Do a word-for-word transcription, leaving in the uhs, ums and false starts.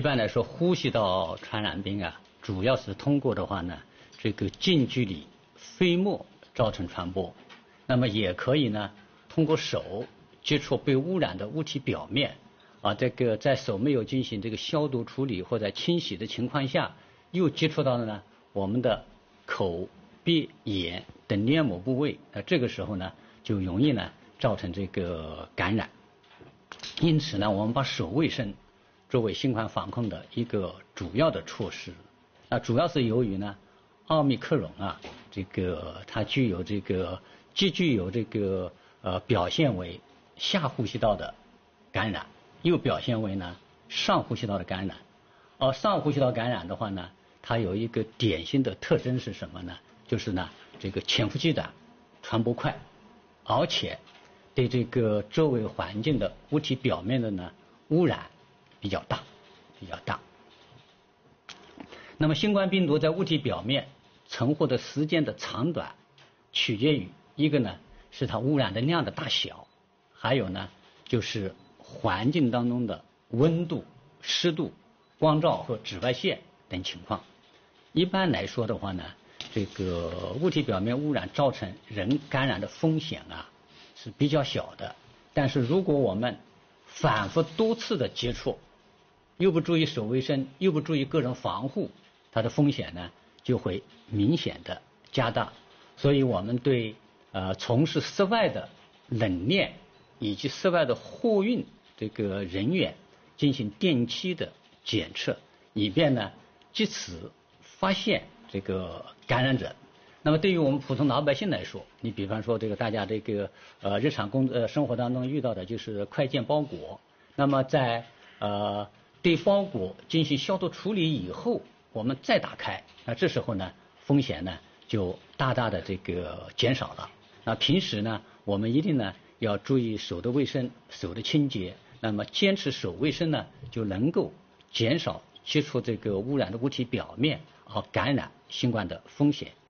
般来说，呼吸道传染病啊，主要是通过的话呢，这个近距离飞沫造成传播。那么也可以呢，通过手接触被污染的物体表面，啊，这个在手没有进行这个消毒处理或者清洗的情况下，又接触到了呢我们的口、鼻、眼等黏膜部位，那这个时候呢，就容易呢造成这个感染。因此呢，我们把手卫生作为新冠防控的一个主要的措施。那主要是由于呢，奥密克戎啊，这个它具有这个既具有这个呃表现为下呼吸道的感染，又表现为呢上呼吸道的感染。而上呼吸道感染的话呢，它有一个典型的特征是什么呢？就是呢这个潜伏期短，传播快，而且对这个周围环境的物体表面的呢污染比较大，比较大。那么新冠病毒在物体表面存活的时间的长短，取决于一个呢是它污染的量的大小，还有呢就是环境当中的温度、湿度、光照和紫外线等情况。一般来说的话呢，这个物体表面污染造成人感染的风险啊是比较小的。但是如果我们反复多次的接触，又不注意手卫生，又不注意个人防护，它的风险呢就会明显的加大。所以我们对呃从事室外的冷链以及室外的货运这个人员进行定期的检测，以便呢及时发现这个感染者。那么对于我们普通老百姓来说，你比方说这个大家这个呃日常工呃生活当中遇到的就是快件包裹，那么在呃对包裹进行消毒处理以后，我们再打开，那这时候呢风险呢就大大的这个减少了。那平时呢我们一定呢要注意手的卫生、手的清洁，那么坚持手卫生呢就能够减少接触这个污染的物体表面而感染新冠的风险。